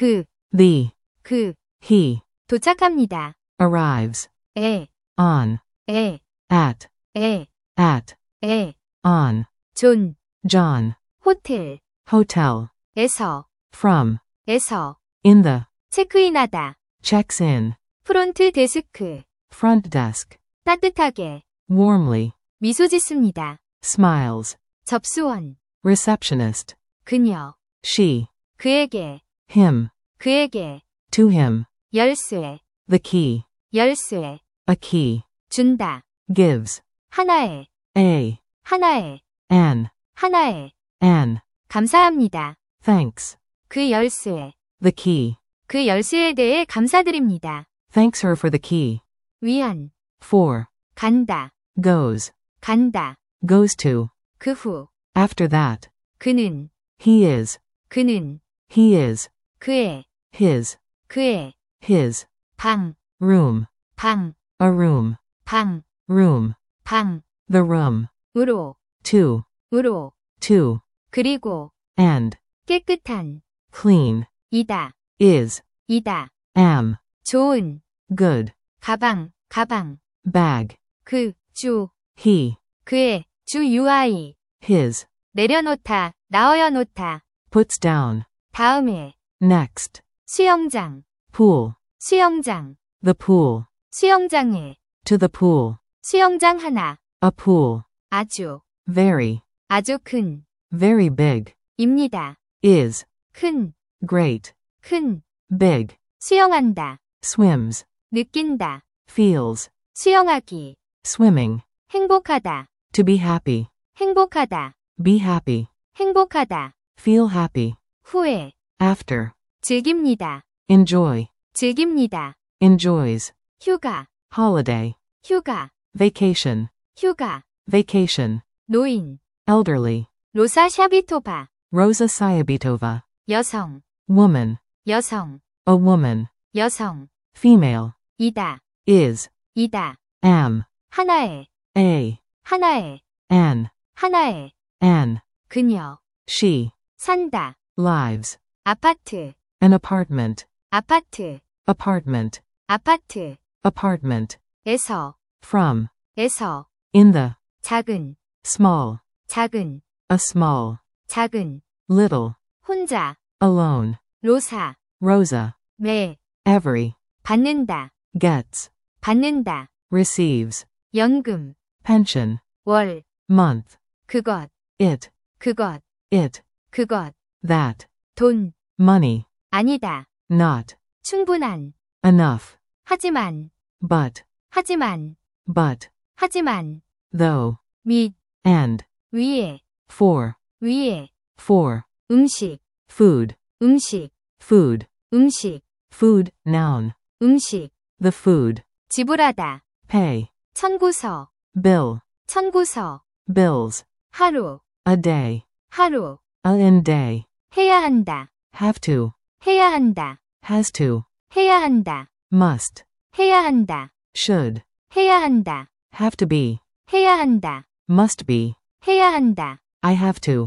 그, the, 그, he, 도착합니다. arrives, 에, on, 에, at, 에, 에, on, 존, John, 호텔, hotel, 에서, from, 에서, in the, 체크인하다, checks in, 프론트 데스크, front desk, 따뜻하게, warmly, 미소 짓습니다. smiles, 접수원, receptionist, 그녀, she, 그에게, him, 그에게, to him, 열쇠, the key, 열쇠, a key, 준다, gives, 하나에, an, 하나에, an, 감사합니다. thanks, 그 열쇠, the key, 그 열쇠에 대해 감사드립니다. thanks her for the key, 위안, for, 간다, goes, 간다, goes to, 그 후, after that, 그는, he is, 그는, 그의, his, 그의, his, 방, room, 방, a room, 방, room, 방, the room, 으로, to, 으로, 그리고, and, 깨끗한, clean, 이다, is, 이다, am, 좋은, good, 가방, 가방, bag, 그, 주, he, 그의, 주 UI, his, 내려놓다, 나어여놓다, puts down, 다음에, next, 수영장, pool, 수영장, the pool, 수영장에, to the pool, 수영장 하나, a pool, 아주, very, 아주 큰, very big, 입니다. is, 큰, great, 큰, big, 수영한다, swims, 느낀다, feels, 수영하기, swimming, 행복하다, to be happy, 행복하다, be happy, 행복하다, feel happy, 후에, after, 즐깁니다, enjoy, 즐깁니다, enjoys, 휴가, holiday, 휴가, vacation, 휴가, vacation, 노인, elderly, 로사 샤비토바, Rosa Sayabitova, 여성, woman, 여성, a woman, 여성, female, 이다, is, 이다, am, 하나에, 하나에, an, 하나에, 그녀, she, 산다, lives, 아파트, an apartment, 아파트, apartment, 아파트, apartment, 에서, from, 에서, in the, 작은, small, 작은, a small, 작은, little, 혼자, alone, 로사, Rosa, 매, every, 받는다, gets, 받는다, receives, 연금, pension, 월, month, 그것, it, 그것, it, 그것, that, 돈, money, 아니다, not, 충분한, enough, 하지만, but, 하지만, but, 하지만, though, 및, and, 위에, for, 위에, for, 음식, food, 음식, food, 음식, food, noun, 음식, the food, 지불하다, pay, 청구서, bill, 청구서, bills, 하루, a day, 하루, in day, 해야 한다, have to, 해야 한다, has to, 해야 한다, must, 해야 한다, should, 해야 한다, have to be, 해야 한다, must be, 해야 한다, I have to,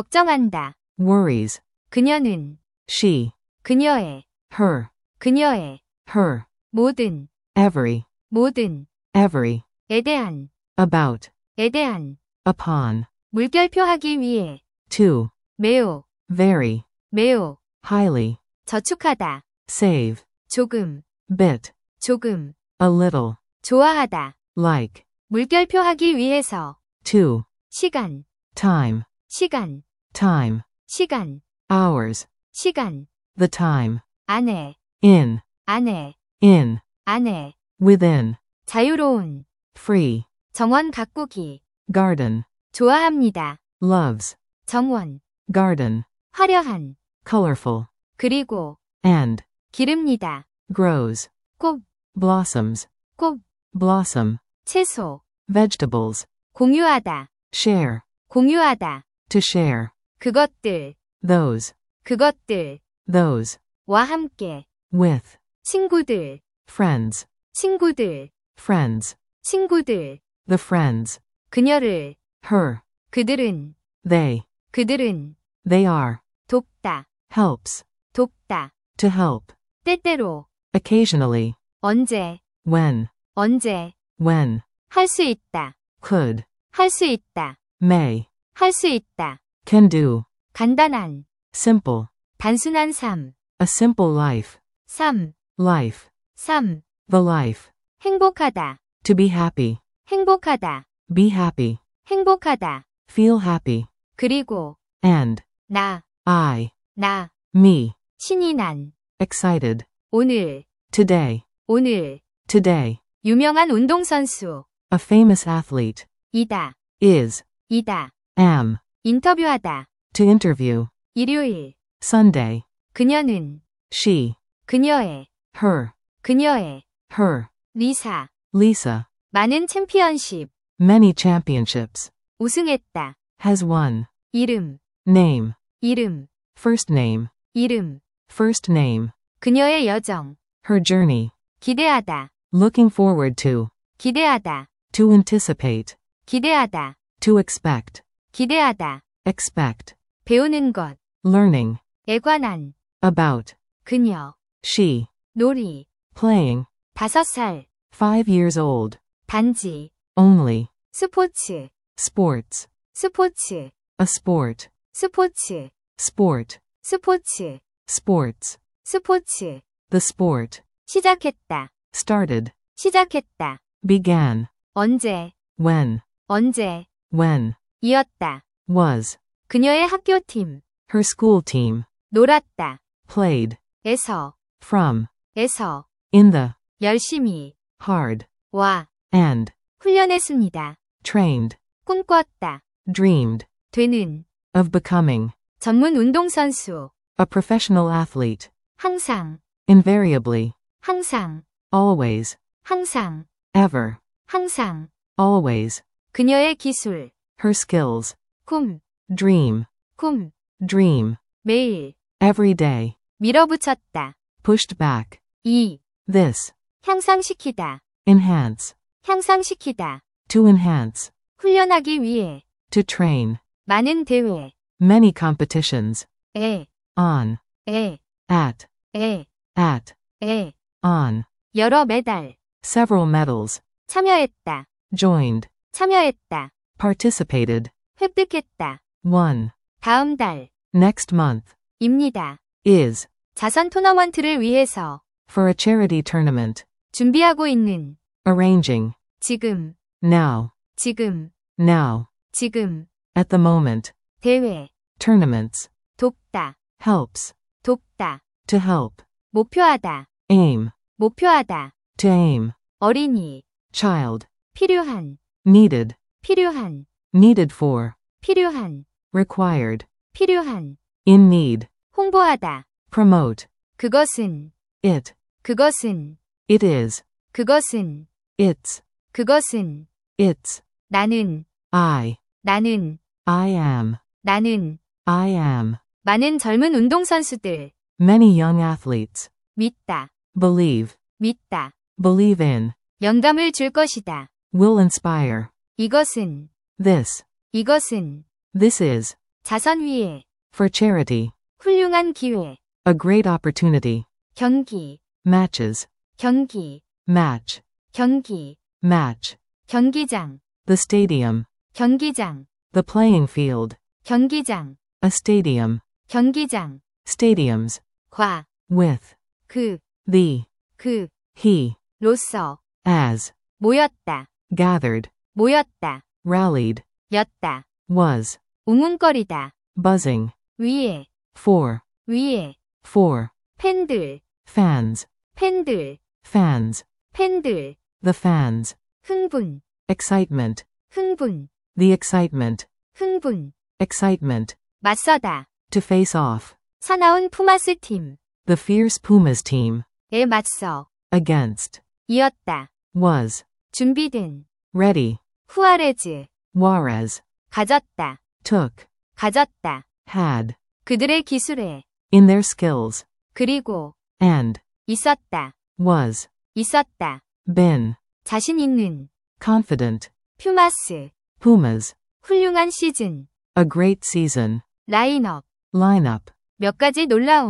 걱정한다, worries, 그녀는, she, 그녀의, her, 그녀의, her, 모든, every, 모든, every, 에 대한, about, 에 대한, upon, 물결표하기 위해, to, 매우, very, 매우, highly, 저축하다, save, 조금, bit, 조금, a little, 좋아하다, like, 물결표하기 위해서, to, 시간, time, 시간, time, 시간, hours, 시간, the time, 안에, in, 안에, in, 안에, within, 자유로운, free, 정원 가꾸기, garden, 좋아합니다, loves, 정원, garden, 화려한, colorful, 그리고, and, 기릅니다, grows, 꽃, blossoms, 꽃, blossom, 채소, vegetables, 공유하다, share, 공유하다, to share, 그것들, those, 그것들, those, 와 함께, with, 친구들, friends, 친구들, friends, 친구들, the friends, 그녀를, her, 그들은, they 그들은, are, 돕다, helps, 돕다, To help. 때때로, Occasionally. 언제, When. 언제, When. 할 수 있다, Could. 할 수 있다, May. 할 수 있다, Can do. 간단한, Simple. 단순한 삶, A simple life. 삶, Life. 삶, The life. 행복하다, To be happy. 행복하다, Be happy. 행복하다, Feel happy. 그리고, And. 나, I. Me. 신이 난, Excited. 오늘, Today. 오늘, Today. 유명한 운동선수, A famous athlete. 이다, Is. 이다, Am. 인터뷰하다, To interview. 일요일, Sunday. 그녀는, She. 그녀의, Her. 그녀의, Her. 리사, Lisa. 많은 챔피언십, Many championships. 우승했다, Has won. 이름, Name. 이름, First name. 이름, First name. 그녀의 여정, Her journey. 기대하다, Looking forward to. 기대하다, To anticipate. 기대하다, To expect. 기대하다, Expect. 배우는 것, Learning. 에 관한, About. 그녀, She. 놀이, Playing. 5살, 5 years old. 단지, Only. 스포츠, Sports. 스포츠, A sport. 스포츠, Sport. 스포츠, Sports. 스포츠, The sport. 시작했다, Started. 시작했다, Began. 언제, When. 언제, When. 이었다, Was. 그녀의 학교팀, Her school team. 놀았다, Played. 에서, From. 에서, In the. 열심히, Hard. 와, And. 훈련했습니다, Trained. 꿈꿨다, Dreamed. 되는, Of becoming. 전문 운동선수, A professional athlete. 항상, Invariably. 항상, Always. 항상, Ever. 항상, Always. 그녀의 기술, Her skills. 꿈, Dream. 꿈, Dream. 매일, Every day. 밀어붙였다, Pushed back. 이, This. 향상시키다, Enhance. 향상시키다, To enhance. 훈련하기 위해, To train. 많은 대회, Many competitions. 에, On. 에, At. 에, At. 에, On. 여러 메달, Several medals. 참여했다, Joined. 참여했다, Participated. 획득했다, Won. 다음 달, Next month. 입니다. Is. 자선 토너먼트를 위해서, For a charity tournament. 준비하고 있는, Arranging. 지금, Now. 지금, Now. 지금, At the moment. 대회, Tournaments. 돕다, Helps. 돕다, To help. 목표하다, Aim. 목표하다, To aim. 어린이, Child. 필요한, Needed. 필요한, Needed for. 필요한, Required. 필요한, In need. 홍보하다, Promote. 그것은, It. 그것은, It is. 그것은, It's. 그것은, It's. 나는, 나는, I am. 나는, I am. 많은 젊은 운동선수들, Many young athletes. 믿다, Believe. 믿다, Believe in. 영감을 줄 것이다. Will inspire. 이것은, This. 이것은, This is. 자선 위에, For charity. 훌륭한 기회, A great opportunity. 경기, Matches. 경기, Match. 경기, Match. 경기장, The stadium. 경기장, The playing field. 경기장, A stadium. 경기장, Stadiums. 과, With. 그, The. 그, He. 로서, As. 모였다, Gathered. 모였다, Rallied. 였다, Was. 웅웅거리다, Buzzing. 위에, For. 위에, For. 팬들, Fans. 팬들, Fans. 팬들, The fans. 흥분, Excitement. 흥분, The excitement. 흥분, Excitement. 맞서다, To face off. 사나운 푸마스 팀, The fierce Pumas team. 에 맞서, Against. 이었다, Was. 준비된, Ready. 후아레즈, Juarez. 가졌다, Took. 가졌다, Had. 그들의 기술에, In their skills. 그리고, And. 있었다, Was. 있었다, Been. 자신 있는, Confident. 퓨마스, Pumas. 훌륭한 시즌, A great season. 라인업, Lineup. 몇 가지 놀라움,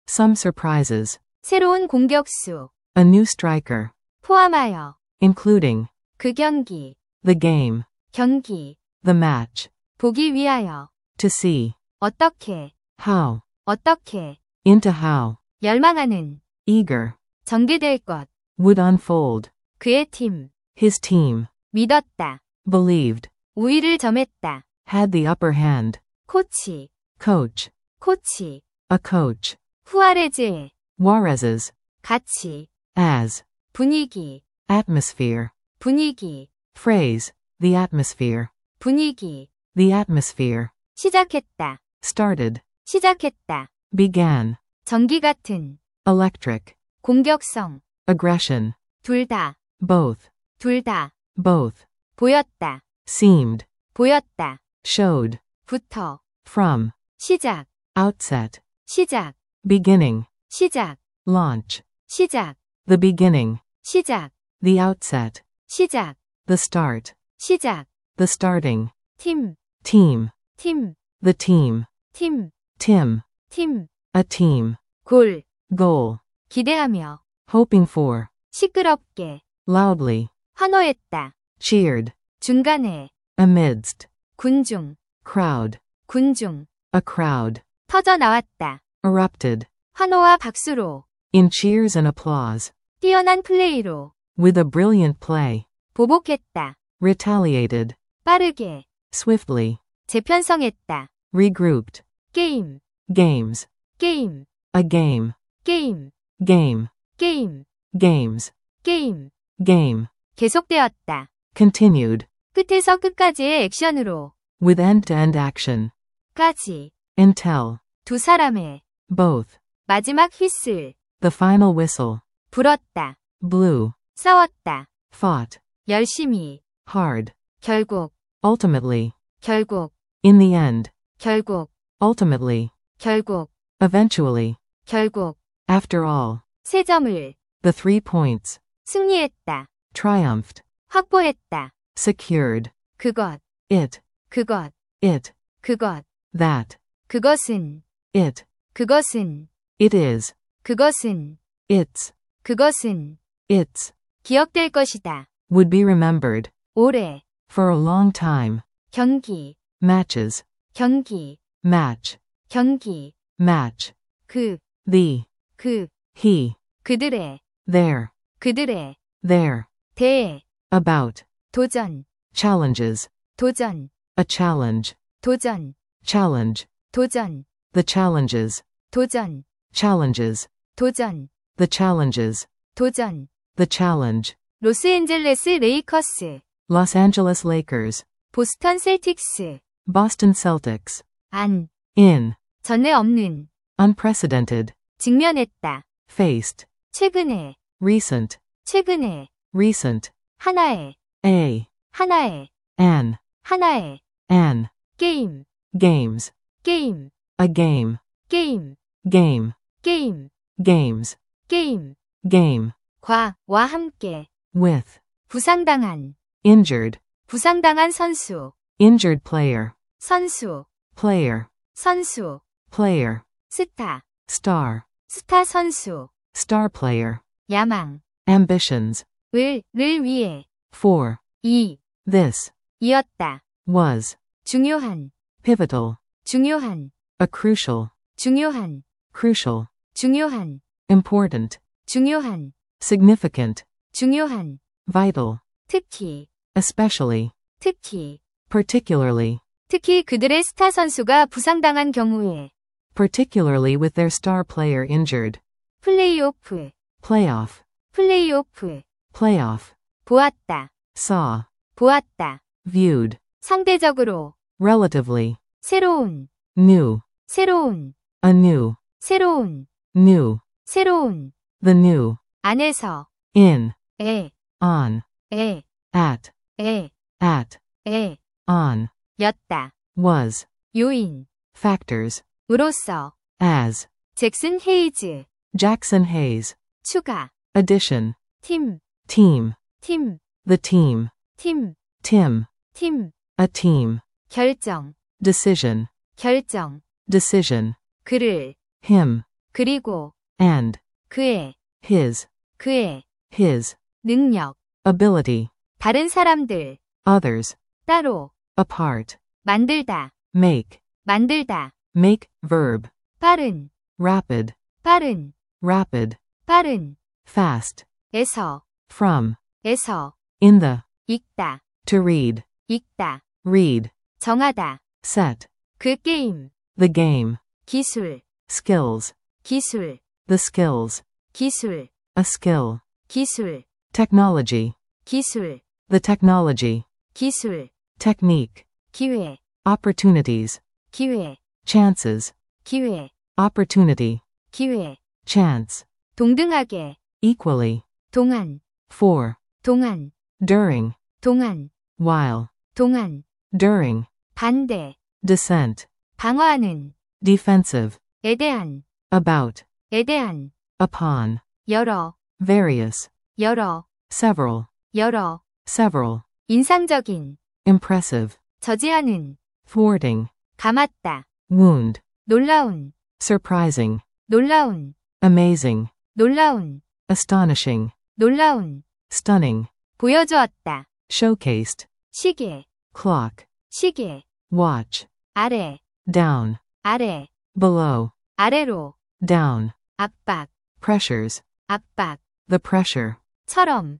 Some surprises. 새로운 공격수, A new striker. 포함하여, Including. 그 경기, The game. 경기, The match. 보기 위하여, To see. 어떻게, How. 어떻게, Into how. 열망하는, Eager. 전개될 것, Would unfold. 그의 팀, His team. 믿었다, Believed. 우위를 점했다, Had the upper hand. 코치, Coach. 코치, A coach. 후아레즈의, Juarez's. 가치, As. 분위기, Atmosphere. 분위기, Phrase. The atmosphere. 분위기, The atmosphere. 시작했다, Started. 시작했다, Began. 전기 같은, Electric. 공격성, Aggression. 둘 다, Both. 둘 다, Both. 보였다, Seemed. 보였다, Showed. 부터, From. 시작, Outset. 시작, Beginning. 시작, Launch. 시작, The beginning. 시작, The outset. 시작, The start. 시작, The starting. 팀, Team. 팀, The team. 팀, Tim. 팀, A team. 골, Goal. 기대하며, Hoping for. 시끄럽게, Loudly. 환호했다, Cheered. 중간에, Amidst. 군중, Crowd. 군중, A crowd. 터져 나왔다, Erupted. 환호와 박수로, In cheers and applause. 뛰어난 플레이로, With a brilliant play. 보복했다, Retaliated. 빠르게, Swiftly. 재편성했다, Regrouped. 게임, Games. 게임, A game. 게임, Game. 게임, Games. 게임, Game. 계속되었다. Continued. 끝에서 끝까지의 액션으로, With end-to-end action. 까지, Until. 두 사람의, Both. 마지막 휘슬, The final whistle. 불었다, Blew. 싸웠다, Fought. 열심히, Hard. 결국, Ultimately. 결국, In the end. 결국, Ultimately. 결국, Eventually. 결국, After all. 세 점을, The 3 points. 승리했다, Triumphed. 확보했다, Secured. 그것, It. 그것, It. 그것, That. 그것은, It. 그것은, It is. 그것은, It's. 그것은, It's. 기억될 것이다. Would be remembered. 오래, For a long time. 경기, Matches. 경기, Match. 경기, Match. 그, The. 그, He. 그들의, There. 그들의, There. 대에, About. 도전, Challenges. 도전, A challenge. 도전, Challenge. 도전, The challenges. 도전, Challenges. 도전, The challenges. 도전. The challenge. 로스앤젤레스 레이커스, Los Angeles Lakers. 보스턴 셀틱스, Boston Celtics. 안, In. 전에 없는, Unprecedented. 직면했다. Faced. 최근에, Recent. 최근에, Recent. 하나의, A. 하나의, An. 하나의, An. 게임, Games. 게임, A game. 게임, Game. 게임, Games. 게임, Game. 과와 함께, With. 부상당한, Injured. 부상당한 선수, Injured player. 선수, Player. 선수, Player. 스타, Star. 스타 선수, Star player. 야망, Ambitions. 를 위해, For. 이, This. 이었다. Was. 중요한, Pivotal. 중요한, A crucial. 중요한, Crucial. 중요한, Important. 중요한, Significant. 중요한, Vital. 특히, Especially. 특히, Particularly. 특히 그들의 스타 선수가 부상당한 경우에, Particularly with their star player injured. 플레이오프, Playoff. 플레이오프, Playoff. 보았다, Saw. 보았다, Viewed. 상대적으로, Relatively. 새로운, New. 새로운, Anew. 새로운, New. 새로운, The new. 안에서, In. 에, On. 에, At. 에, At. 에, On. 였다, Was. 요인, Factors. 으로써, As. 잭슨 헤이즈, Jackson Hayes. 추가, Addition. 팀, Team. 팀, The team. 팀, Tim. 팀, A team. 결정, Decision. 결정, Decision. 그를, Him. 그리고 and 그의 his 능력, ability, 다른 사람들, others, 따로, apart, 만들다, make verb, 빠른, rapid, 빠른, 빠른, fast, 에서, from, 에서, in the, 읽다, to read, 읽다, read, 정하다, set, 그 게임, the game, 기술, skills, 기술, the skills, 기술, a skill, 기술, technology, 기술, the technology, 기술, technique, 기회, opportunities, 기회, chances, 기회, opportunity, 기회, chance, 동등하게, equally, 동안, for, 동안, during, 동안, while, 동안, during, 반대, descent, 방어하는, defensive, 에 대한, about, 에 대한, upon, 여러, various, 여러, several, 여러, several, 인상적인, impressive, 저지하는, thwarting, 감았다, wound, 놀라운, surprising, 놀라운, amazing, 놀라운, astonishing, 놀라운, stunning, 보여주었다, showcased, 시계, clock, 시계, watch, 아래, down, 아래, below, 아래로, down, 압박, pressures, 압박, the pressure, 처럼,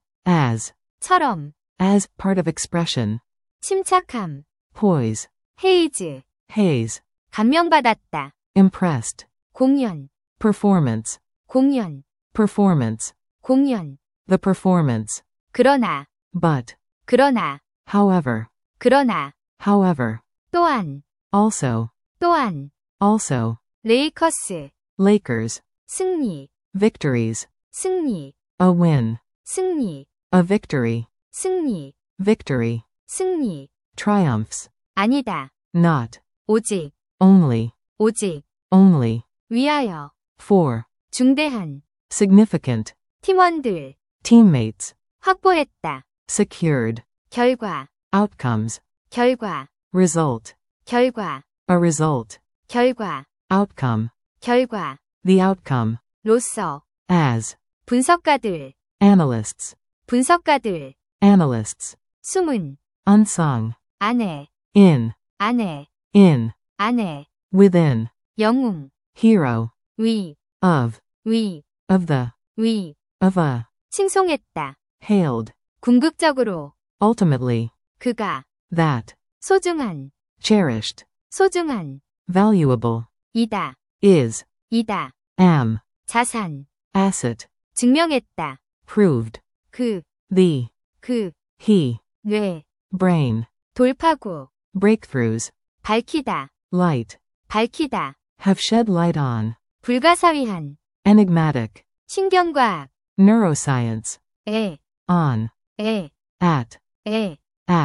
처럼, as part of expression, 침착함, poise, 헤이즈, haze, 감명받았다, impressed, 공연, performance, 공연, performance, 공연, the performance, 그러나, but, 그러나, however, 그러나, however, 또한, also, 또한, also, 레이커스, Lakers, 승리, victories, 승리, a win, 승리, a victory, 승리, victory, 승리, triumphs, 아니다, not, 오직, only, 오직, only, 위하여, for, 중대한, significant, 팀원들, teammates, 확보했다, secured, 결과, outcomes, 결과, result, 결과, a result, 결과, outcome, 결과, the outcome, 로서, as, 분석가들, analysts, 분석가들, analysts, 숨은, unsung, 안에, in, 안에, in, 안에, within, 영웅, hero, 위, of, 위, of the, 위, of a, 칭송했다, hailed, 궁극적으로, ultimately, 그가, that, 소중한, cherished, 소중한, valuable, 이다, is, 이다, am, 자산, asset, 증명했다, proved, 그, the, he, 뇌, brain, 돌파구, breakthroughs, 밝히다, light, 밝히다, have shed light on, 불가사의한, enigmatic, 신경과학, neuroscience, 에, on, 에, at, 에,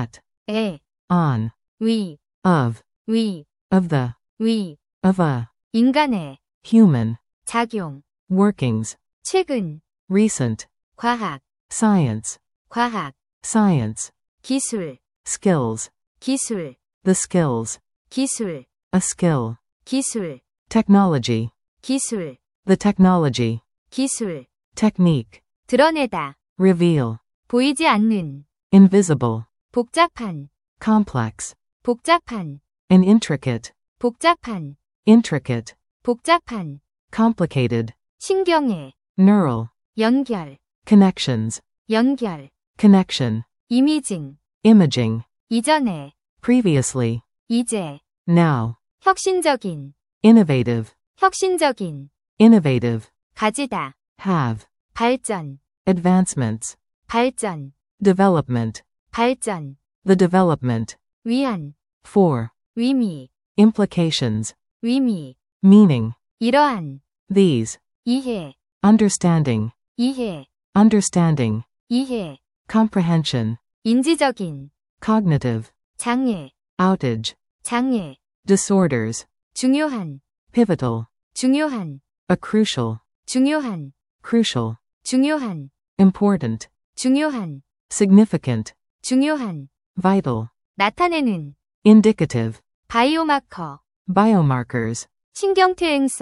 에, on, 위, of, 위, of the, 위, of a, 인간의, human, 작용, workings, 최근, recent, 과학, science, 과학, science, 기술, skills, 기술, the skills, 기술, a skill, 기술, technology, 기술, the technology, 기술, technique, 드러내다, reveal, 보이지 않는, invisible, 복잡한, complex, 복잡한, and intricate, 복잡한, intricate, 복잡한, complicated, 신경의, neural, 연결, connections, 연결, connection, 이미징, imaging, 이전에, previously, 이제, now, 혁신적인, innovative, 혁신적인, innovative, 가지다, have, 발전, advancements, 발전, development, 발전, the development, 위안, for, 위미, implications, 위미, meaning, 이러한, these, 이해, understanding, 이해, understanding, 이해, comprehension, 인지적인, cognitive, 장애, outage, 장애, disorders, 중요한, pivotal, 중요한, a crucial, 중요한, crucial, 중요한, important, 중요한, significant, 중요한, vital, 나타내는, indicative, 바이오마커, biomarkers, 신경퇴행성,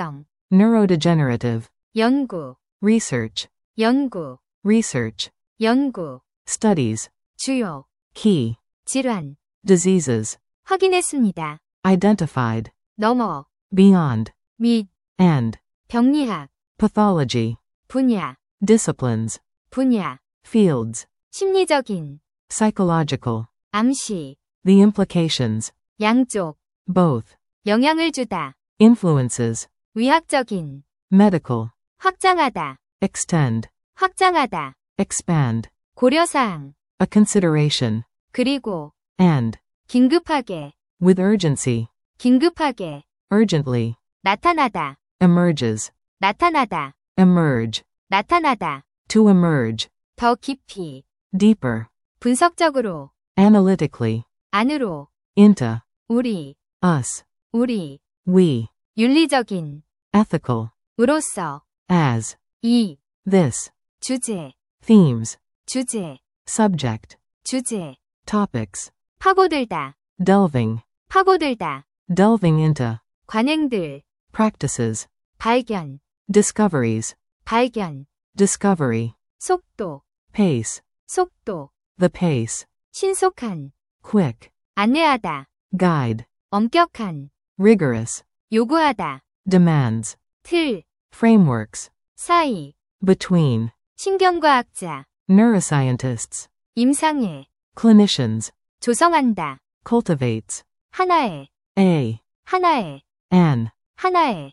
neurodegenerative, 연구, research, 연구, research, 연구, studies, 주요, key, 질환, diseases, 확인했습니다. identified, 넘어, beyond, 및, and, 병리학, pathology, 분야, disciplines, 분야, fields, 심리적인, psychological, 암시, the implications, 양쪽, both, 영향을 주다, influences, 의학적인, medical, 확장하다, extend, 확장하다, expand, 고려사항, a consideration, 그리고, and, 긴급하게, with urgency, 긴급하게, urgently, 나타나다, emerges, 나타나다, emerge, 나타나다, to emerge, 더 깊이, deeper, 분석적으로, analytically, 안으로, into, 우리, us, 우리, we, 윤리적인, ethical, 으로서, as, 이, this, 주제, themes, 주제, subject, 주제, topics, 파고들다, delving, 파고들다, delving into, 관행들, practices, 발견, discoveries, 발견, discovery, 속도, pace, 속도, the pace, 신속한, quick, 안내하다, guide, 엄격한, rigorous, 요구하다, demands, 틀, frameworks, 사이, between, 신경과학자, neuroscientists, 임상해, clinicians, 조성한다, cultivates, 하나의, a, 하나의, an,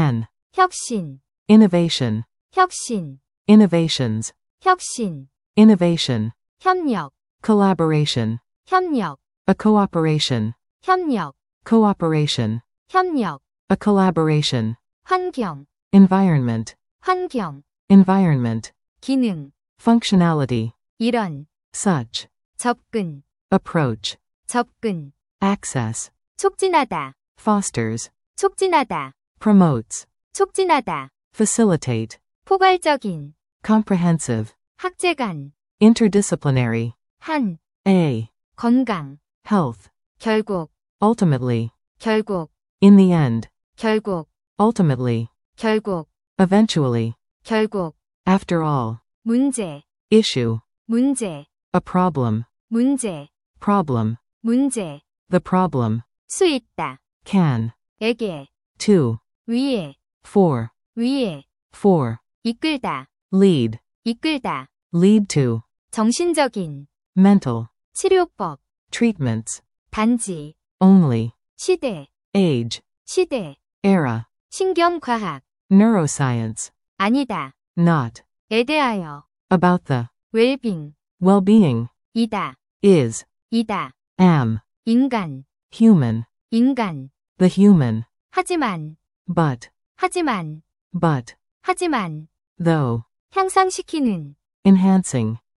혁신, innovation, 혁신, innovations, 혁신, innovation, 협력, collaboration, 협력, a cooperation, 협력, cooperation, 협력, a collaboration, 환경, environment, 환경, environment, 기능, functionality, 이런, such, 접근, approach, 접근, access, 촉진하다, fosters, 촉진하다, promotes, 촉진하다, facilitate, 포괄적인, comprehensive, 학제간, interdisciplinary, 한, a, 건강, health, 결국, ultimately, 결국, in the end, 결국, ultimately, 결국, eventually, 결국, after all, 문제, issue, 문제, a problem, 문제, problem, 문제, the problem, 수 있다, can, 에게, to, 위에, for, 위에, for, 이끌다, lead, 이끌다, lead to, 정신적인, mental, 치료법, treatments, 단지, only, 시대, age, 시대, era, 신경과학, neuroscience, 아니다, not, 에 대하여, about the, 웰빙, well-being, 이다, is, 이다, am, 인간, human, 인간, the human, 하지만, but, 하지만, but, 하지만, though, 향상시키는, enhancing,